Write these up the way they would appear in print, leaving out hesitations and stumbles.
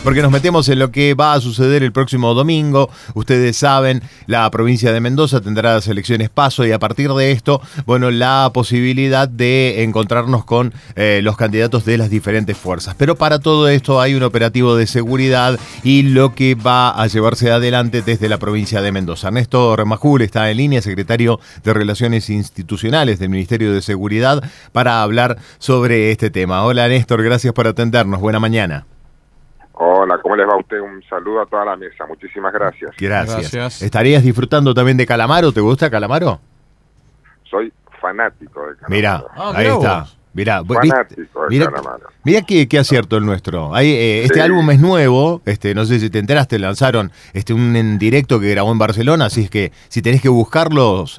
porque nos metemos en lo que va a suceder el próximo domingo. Ustedes saben, la provincia de Mendoza tendrá las elecciones PASO y a partir de esto, bueno, la posibilidad de encontrarnos con los candidatos de las diferentes fuerzas. Pero para todo esto hay un operativo de seguridad y lo que va a llevarse adelante desde la provincia de Mendoza. Néstor Majul está en línea, secretario de Relaciones Institucionales del Ministerio de Seguridad, para hablar sobre este tema. Hola Néstor, gracias por atendernos. Buena mañana. Hola, ¿cómo les va a usted? Un saludo a toda la mesa. Muchísimas gracias. Gracias. ¿Estarías disfrutando también de Calamaro? ¿Te gusta Calamaro? Soy fanático de Calamaro. Mirá, ahí está. Mirá, fanático de Calamaro. Mirá qué acierto el nuestro. Hay, este álbum es nuevo, no sé si te enteraste, lanzaron un en directo que grabó en Barcelona, así es que si tenés que buscarlos,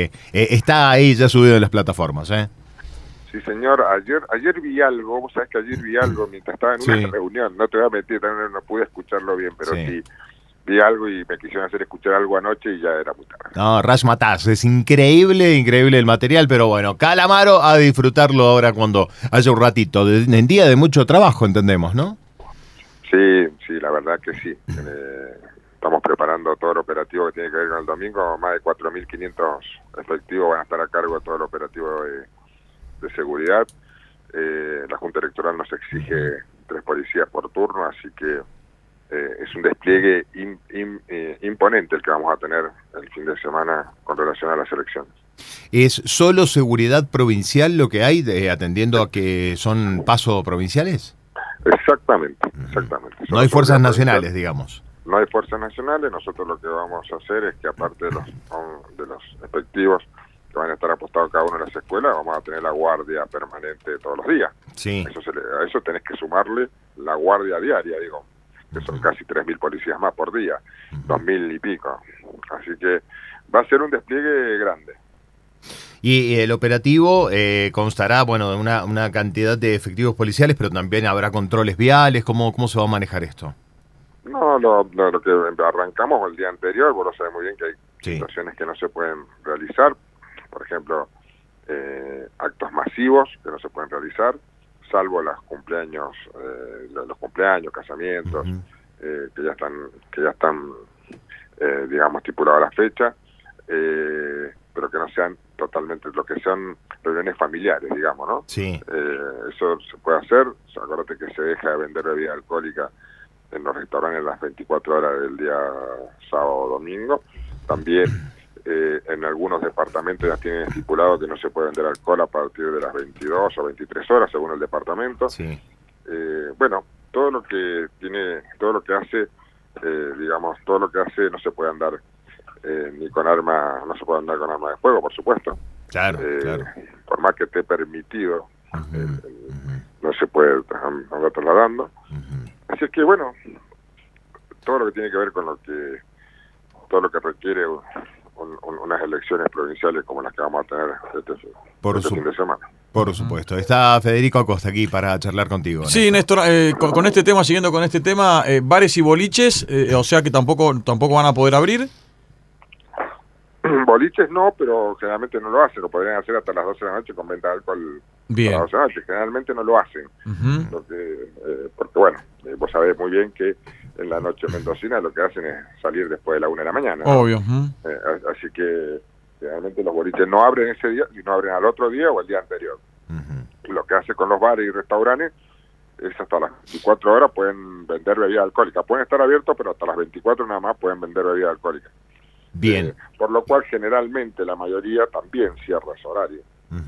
está ahí ya subido en las plataformas, ¿eh? Sí, señor. Ayer vi algo, vos sabés que ayer vi algo mientras estaba en una reunión, no te voy a mentir, también no pude escucharlo bien, pero sí vi algo y me quisieron hacer escuchar algo anoche y ya era muy tarde. No, Razzmatazz, es increíble el material, pero bueno, Calamaro a disfrutarlo ahora cuando haya un ratito, en día de mucho trabajo, entendemos, ¿no? Sí, la verdad que sí. Estamos preparando todo el operativo que tiene que ver con el domingo, más de 4.500 efectivos van a estar a cargo de todo el operativo de seguridad. La Junta Electoral nos exige 3 policías por turno, así que es un despliegue imponente el que vamos a tener el fin de semana con relación a las elecciones. ¿Es solo seguridad provincial lo que hay, atendiendo a que son pasos provinciales? Exactamente. No hay fuerzas nacionales, digamos. No hay fuerzas nacionales. Nosotros lo que vamos a hacer es que aparte de los efectivos que van a estar apostados cada uno en las escuelas, vamos a tener la guardia permanente todos los días. Sí. A eso tenés que sumarle la guardia diaria, digo, que son casi 3.000 policías más por día, 2.000 y pico. Así que va a ser un despliegue grande. Y el operativo constará, bueno, de una cantidad de efectivos policiales, pero también habrá controles viales. ¿Cómo se va a manejar esto? No, lo que arrancamos el día anterior, vos lo sabés muy bien que hay situaciones que no se pueden realizar. Por ejemplo, actos masivos que no se pueden realizar, salvo los cumpleaños, casamientos, que ya están digamos, estipuladas la fecha, pero que no sean totalmente, lo que sean reuniones familiares, digamos, ¿no? Sí. Eso se puede hacer. Acuérdate que se deja de vender bebida alcohólica en los restaurantes las 24 horas del día sábado o domingo. También en algunos departamentos ya tienen estipulado que no se puede vender alcohol a partir de las 22 o 23 horas, según el departamento. Sí. Bueno, todo lo que hace, todo lo que hace no se puede andar ni con arma, no se puede andar con arma de fuego, por supuesto. Claro. Por más que esté permitido, no se puede andar trasladando. Así es que, bueno, todo lo que tiene que ver con todo lo que requiere unas elecciones provinciales como las que vamos a tener este fin de semana. Por supuesto. Está Federico Acosta aquí para charlar contigo, ¿no? Sí, Néstor, con este tema, siguiendo con este tema, bares y boliches, o sea que tampoco van a poder abrir. Boliches no, pero generalmente no lo hacen, lo podrían hacer hasta las 12 de la noche con venta de alcohol. Bien. A las 12 de la noche, generalmente no lo hacen, porque bueno, vos sabés muy bien que en la noche mendocina lo que hacen es salir después de la 1 de la mañana, ¿no? Obvio. Así que generalmente los boliches no abren ese día, sino abren al otro día o el día anterior. Lo que hace con los bares y restaurantes es hasta las 24 horas pueden vender bebida alcohólica. Pueden estar abiertos, pero hasta las 24 nada más pueden vender bebida alcohólica. Bien. Por lo cual generalmente la mayoría también cierra ese horario.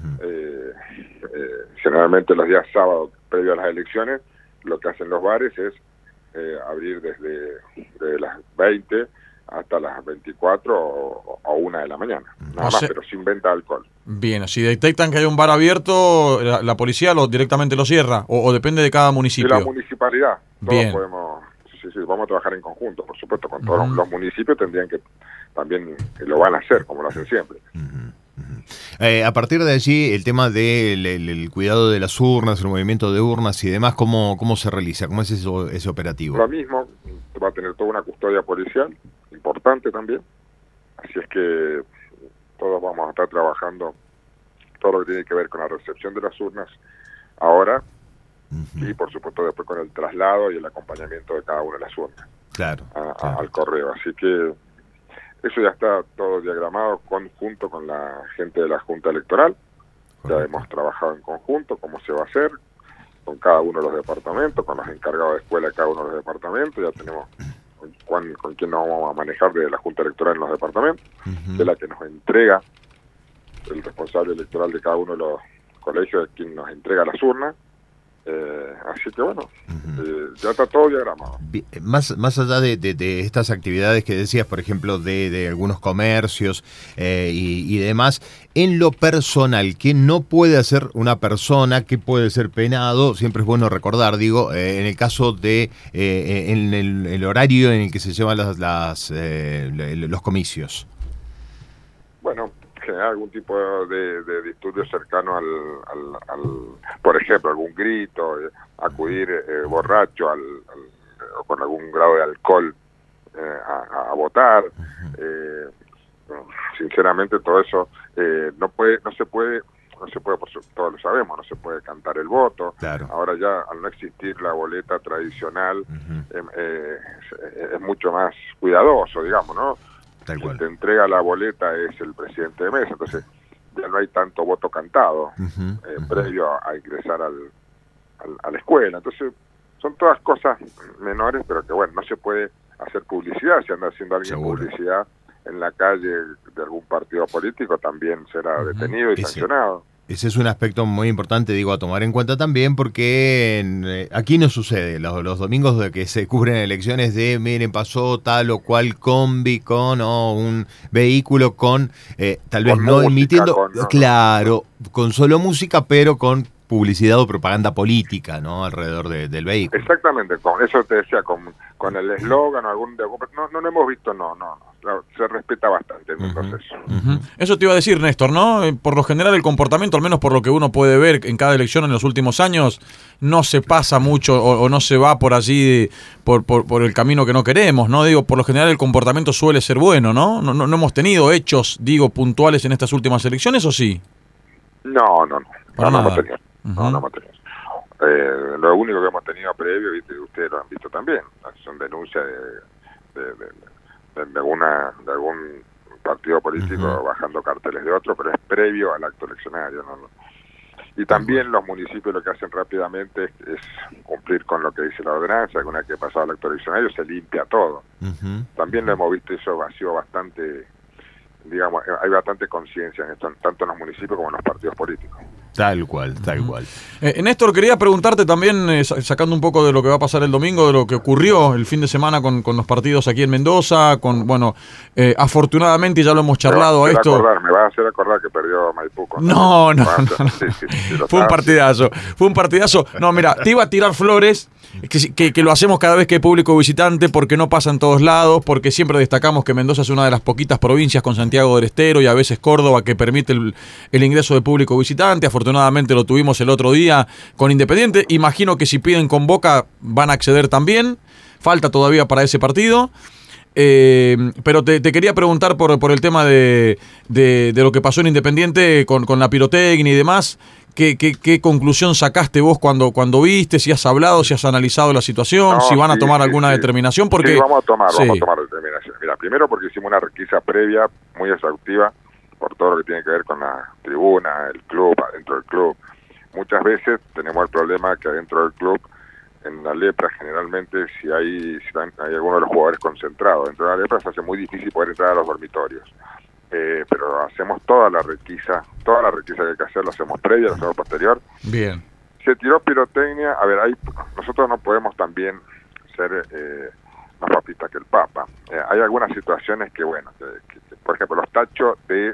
Generalmente los días sábados previo a las elecciones lo que hacen los bares es abrir desde las 20 hasta las 24 o 1 de la mañana, nada más, pero sin venta de alcohol. Bien, si detectan que hay un bar abierto, la policía directamente lo cierra, o depende de cada municipio. De la municipalidad. Bien. Todos podemos, vamos a trabajar en conjunto, por supuesto, con todos los municipios tendrían que también lo van a hacer, como lo hacen siempre. A partir de allí, el tema del cuidado de las urnas, el movimiento de urnas y demás, ¿cómo se realiza? ¿Cómo es ese operativo? Lo mismo, va a tener toda una custodia policial, importante también, así es que todos vamos a estar trabajando todo lo que tiene que ver con la recepción de las urnas ahora, y por supuesto después con el traslado y el acompañamiento de cada una de las urnas Claro. al correo. Así que eso ya está todo diagramado junto con la gente de la Junta Electoral. Correcto. Ya hemos trabajado en conjunto cómo se va a hacer con cada uno de los departamentos, con los encargados de escuela de cada uno de los departamentos. Ya tenemos con quién nos vamos a manejar de la Junta Electoral en los departamentos, que es la que nos entrega el responsable electoral de cada uno de los colegios, de quien nos entrega las urnas. Así que bueno, ya está todo diagramado. Más allá de estas actividades que decías, por ejemplo, de algunos comercios y demás, en lo personal, ¿qué no puede hacer una persona? ¿Qué puede ser penado? Siempre es bueno recordar, digo, en el caso de en el horario en el que se llevan los comicios. Bueno, generar algún tipo de disturbio cercano al por ejemplo, algún grito, acudir borracho o con algún grado de alcohol a votar. Sinceramente todo eso no se puede, todos lo sabemos, no se puede cantar el voto. Claro. Ahora ya, al no existir la boleta tradicional, es mucho más cuidadoso, digamos, ¿no? Quien te entrega la boleta es el presidente de mesa, entonces ya no hay tanto voto cantado previo a ingresar a la escuela. Entonces son todas cosas menores, pero que bueno, no se puede hacer publicidad. Si anda haciendo alguien publicidad en la calle de algún partido político, también será detenido y sancionado. Ese es un aspecto muy importante, digo, a tomar en cuenta también, porque aquí no sucede los domingos de que se cubren elecciones de, miren, pasó tal o cual combi con un vehículo con, tal vez con no música, emitiendo, claro, con solo música, pero con publicidad o propaganda política, ¿no? Alrededor del vehículo. Exactamente, con eso te decía, con el eslogan o algún... No hemos visto, no, se respeta bastante el proceso. Eso te iba a decir, Néstor, ¿no? Por lo general el comportamiento, al menos por lo que uno puede ver en cada elección en los últimos años, no se pasa mucho o no se va por allí, por el camino que no queremos, ¿no? Digo, por lo general el comportamiento suele ser bueno, ¿no? No hemos tenido hechos, digo, puntuales en estas últimas elecciones, ¿o sí? No. Para nada. No hemos tenido. Lo único que hemos tenido previo, ¿viste? Ustedes lo han visto también, son denuncias de algún partido político bajando carteles de otro, pero es previo al acto eleccionario. Y también los municipios lo que hacen rápidamente es cumplir con lo que dice la ordenanza, que una vez que pasado el acto eleccionario se limpia todo. También lo hemos visto, eso ha sido bastante, digamos, hay bastante conciencia en esto, tanto en los municipios como en los partidos políticos. Tal cual. Néstor, quería preguntarte también, sacando un poco de lo que va a pasar el domingo, de lo que ocurrió el fin de semana con los partidos aquí en Mendoza, afortunadamente ya lo hemos charlado a esto. Me vas a hacer acordar que perdió Maipú. No. Fue un partidazo. No, mira, te iba a tirar flores, que lo hacemos cada vez que hay público visitante, porque no pasa en todos lados, porque siempre destacamos que Mendoza es una de las poquitas provincias con Santiago del Estero y a veces Córdoba que permite el ingreso de público visitante. Afortunadamente lo tuvimos el otro día con Independiente. Imagino que si piden con Boca van a acceder también. Falta todavía para ese partido. Pero te quería preguntar por el tema de lo que pasó en Independiente con la pirotecnia y demás. ¿Qué conclusión sacaste vos cuando viste? Si has hablado, si has analizado la situación, si van a tomar alguna determinación. Porque vamos a tomar determinación. Mira, primero porque hicimos una requisa previa muy exhaustiva por todo lo que tiene que ver con la tribuna, el club, adentro del club. Muchas veces tenemos el problema que adentro del club, en la lepra generalmente, si hay alguno de los jugadores concentrados dentro de la lepra, se hace muy difícil poder entrar a los dormitorios. Pero hacemos toda la requisa que hay que hacer, lo hacemos previa, lo hacemos posterior. Bien. Se tiró pirotecnia, a ver, nosotros no podemos también ser más papistas que el Papa. Hay algunas situaciones que, bueno, que, por ejemplo, los tachos de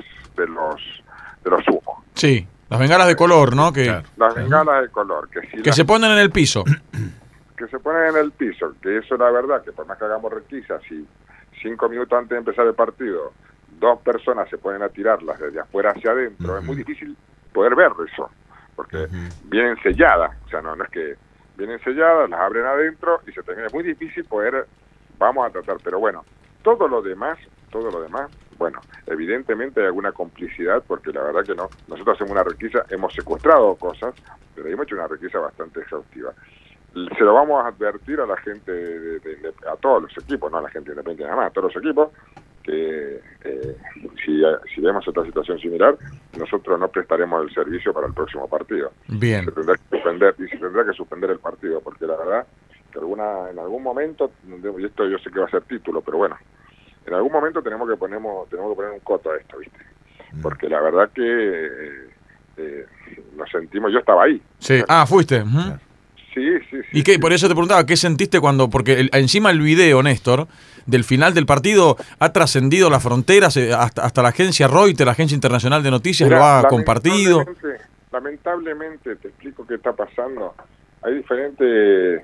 los humos. Sí, las bengalas de color, ¿no? Las bengalas de color. Que se ponen en el piso. Que se ponen en el piso, que eso es la verdad, que por más que hagamos requisas, si 5 minutos antes de empezar el partido 2 personas se ponen a tirarlas desde afuera hacia adentro, es muy difícil poder ver eso, porque vienen selladas, o sea, no es que vienen selladas, las abren adentro y se termina, es muy difícil poder, vamos a tratar, pero bueno, todo lo demás bueno, evidentemente hay alguna complicidad, porque la verdad que no. Nosotros hacemos una requisa, hemos secuestrado cosas, pero hemos hecho una requisa bastante exhaustiva. Se lo vamos a advertir a la gente, a todos los equipos, no a la gente independiente nada más, a todos los equipos, que si vemos esta situación similar, nosotros no prestaremos el servicio para el próximo partido. Bien. Se tendrá que suspender el partido, porque la verdad que en algún momento, y esto yo sé que va a ser título, pero bueno, en algún momento tenemos que poner un coto a esto, ¿viste? Porque la verdad que nos sentimos, yo estaba ahí. Sí, fuiste. Uh-huh. Sí. ¿Y qué? Por eso te preguntaba, ¿qué sentiste cuando...? Porque encima el video, Néstor, del final del partido ha trascendido las fronteras, hasta la agencia Reuters, la agencia internacional de noticias, lo ha compartido. Lamentablemente, te explico qué está pasando. Hay diferentes,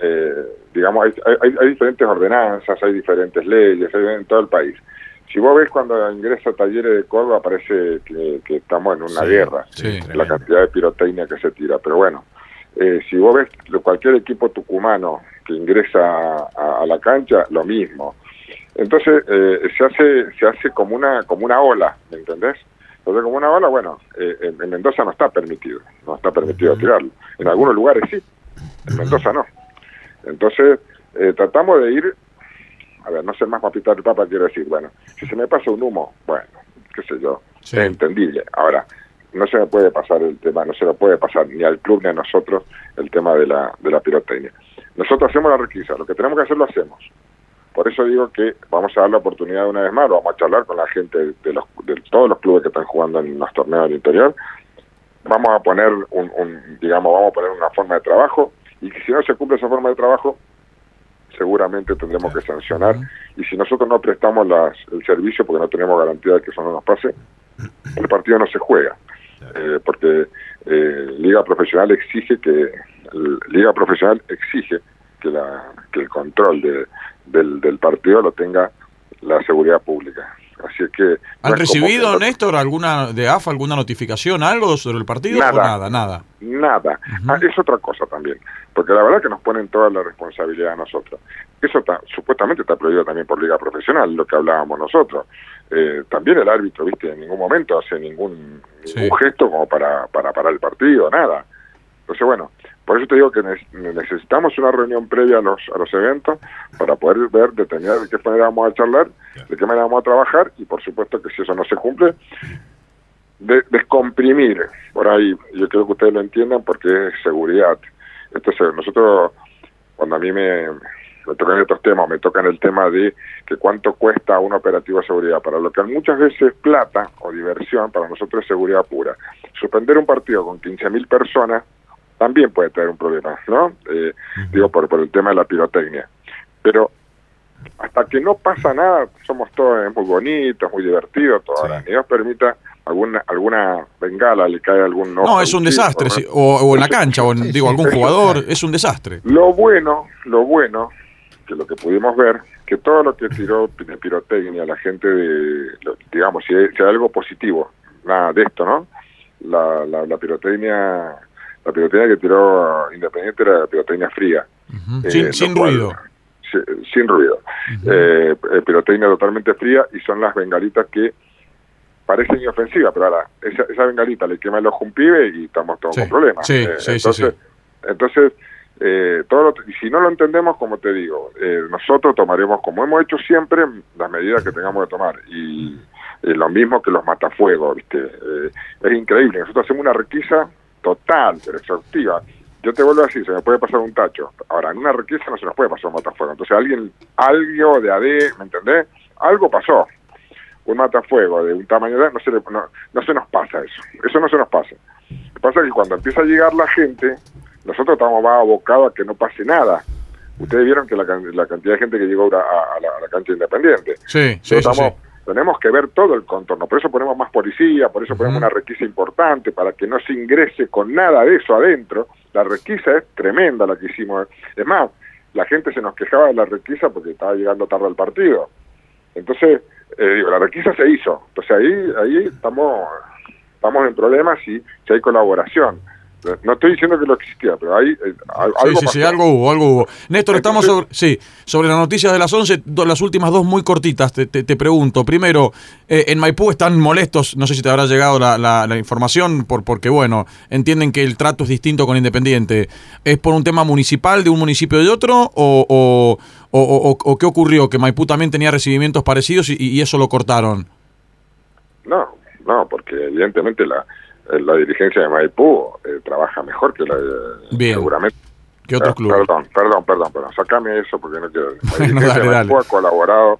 hay diferentes ordenanzas, hay diferentes leyes, hay en todo el país. Si vos ves cuando ingresa a Talleres de Córdoba, parece que estamos en una guerra, la cantidad de pirotecnia que se tira, pero bueno. Si vos ves cualquier equipo tucumano que ingresa a la cancha, lo mismo. Entonces se hace como una ola, ¿me entendés? Entonces como una ola, bueno, en Mendoza no está permitido tirarlo. En algunos lugares sí, en Mendoza no. Entonces tratamos de ir, a ver, no ser más papita de papa, quiero decir, bueno, si se me pasa un humo, bueno, qué sé yo, es entendible. Ahora, no se me puede pasar el tema, no se lo puede pasar ni al club ni a nosotros el tema de la pirotecnia. Nosotros hacemos la requisa, lo que tenemos que hacer lo hacemos. Por eso digo que vamos a dar la oportunidad una vez más, lo vamos a charlar con la gente de todos los clubes que están jugando en los torneos del interior. Vamos a poner vamos a poner una forma de trabajo, y que si no se cumple esa forma de trabajo, seguramente tendremos que sancionar. Y si nosotros no prestamos el servicio porque no tenemos garantía de que eso no nos pase, el partido no se juega. Porque Liga Profesional exige que el control del partido lo tenga la seguridad pública. Así es que ¿han recibido, Néstor, alguna de AFA, alguna notificación, algo sobre el partido? Nada. Nada. Es otra cosa también, porque la verdad que nos ponen toda la responsabilidad a nosotros. Eso supuestamente está prohibido también por Liga Profesional, lo que hablábamos nosotros. También el árbitro, viste, en ningún momento hace ningún gesto como para parar el partido, nada. Entonces, bueno, por eso te digo que necesitamos una reunión previa a los eventos para poder determinar de qué manera vamos a charlar, de qué manera vamos a trabajar, y por supuesto que si eso no se cumple, descomprimir por ahí. Yo creo que ustedes lo entiendan, porque es seguridad. Entonces, nosotros, cuando a mí me tocan estos temas, me tocan el tema de que cuánto cuesta un operativo de seguridad, para lo que muchas veces es plata o diversión, para nosotros es seguridad pura. Suspender un partido con 15.000 personas también puede tener un problema, ¿no? Digo, por el tema de la pirotecnia. Pero hasta que no pasa nada, somos todos muy bonitos, muy divertidos, todo. Ahora, ni Dios permita alguna bengala le cae algún ojo. No, es un desastre, sí. O en la cancha, o algún jugador, es un desastre. Lo bueno, que lo que pudimos ver, que todo lo que tiró de pirotecnia la gente digamos, si hay algo positivo, nada de esto, ¿no? La pirotecnia que tiró Independiente era la pirotecnia fría. Sin ruido. Sin ruido. Pirotecnia totalmente fría, y son las bengalitas que parecen inofensivas, pero ahora esa bengalita le quema el ojo a un pibe y estamos todos con problemas. Entonces, y si no lo entendemos, como te digo, nosotros tomaremos, como hemos hecho siempre, las medidas que tengamos que tomar. Y lo mismo que los matafuegos, ¿viste? Es increíble. Nosotros hacemos una requisa total, pero exhaustiva. Yo te vuelvo a decir, se me puede pasar un tacho. Ahora, en una requisa no se nos puede pasar un matafuego. Entonces algo de AD, ¿me entendés? Algo pasó. Un matafuego de un tamaño de... No se nos pasa eso. Eso no se nos pasa. Lo que pasa es que cuando empieza a llegar la gente, nosotros estamos más abocados a que no pase nada. Ustedes vieron que la cantidad de gente que llegó a la cancha Independiente. Tenemos que ver todo el contorno, por eso ponemos más policía, por eso ponemos una requisa importante, para que no se ingrese con nada de eso adentro. La requisa es tremenda la que hicimos. Es más, la gente se nos quejaba de la requisa porque estaba llegando tarde al partido. Entonces, la requisa se hizo. Entonces ahí estamos en problemas si hay colaboración. No estoy diciendo que lo existía, pero hay algo sí, algo hubo. Néstor, estamos sobre las noticias de las 11, las últimas dos muy cortitas, te pregunto. Primero, en Maipú están molestos, no sé si te habrá llegado la información, porque bueno, entienden que el trato es distinto con Independiente. ¿Es por un tema municipal de un municipio y de otro? ¿O qué ocurrió? ¿Que Maipú también tenía recibimientos parecidos y eso lo cortaron? No, porque evidentemente la dirigencia de Maipú trabaja mejor que la de seguramente que otros clubes. Perdón, sacame eso porque no quiero. La no, dirigencia de Maipú ha colaborado,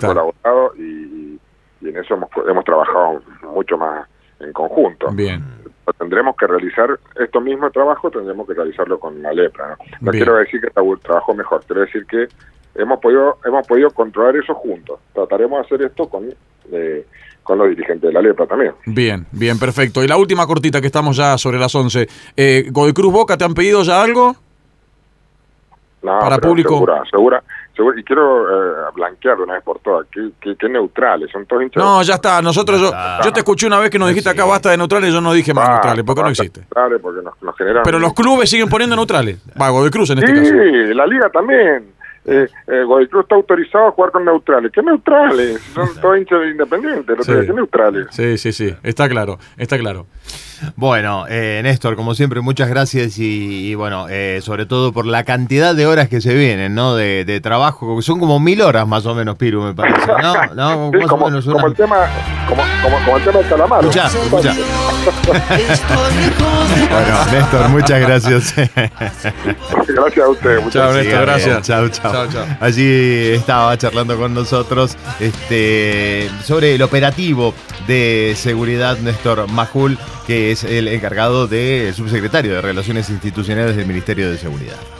y en eso hemos trabajado mucho más en conjunto. Bien. Tendremos que realizar esto mismo trabajo, tendremos que realizarlo con la lepra, ¿no? Quiero decir que trabajó mejor, quiero decir que hemos podido controlar eso juntos. Trataremos de hacer esto con los dirigentes de la lepra también. Bien, perfecto. Y la última cortita, que estamos ya sobre las 11. ¿Godoy Cruz Boca te han pedido ya algo? No, para público. Segura. Y quiero blanquear de una vez por todas. ¿Qué neutrales? Son todos hinchas. No, ya está. Yo te escuché una vez que nos dijiste acá basta de neutrales, yo no dije más neutrales, porque no existe. Porque nos generan... Pero los clubes siguen poniendo neutrales. Godoy Cruz en este caso. Sí, la liga también. Godoy Cruz está autorizado a jugar con neutrales. ¿Qué neutrales? Son todos hinchas de Independiente. ¿Qué neutrales? Sí. Está claro. Bueno, Néstor, como siempre, muchas gracias y bueno, sobre todo por la cantidad de horas que se vienen, ¿no? De trabajo, que son como 1000 horas más o menos, Piru, me parece, ¿no? Sí, como el tema del calamar. Escuchá. Bueno, Néstor, muchas gracias. Gracias a usted. Chao, Néstor, gracias. Chao. Allí estaba charlando con nosotros sobre el operativo de seguridad Néstor Majul, que es el encargado del subsecretario de Relaciones Institucionales del Ministerio de Seguridad.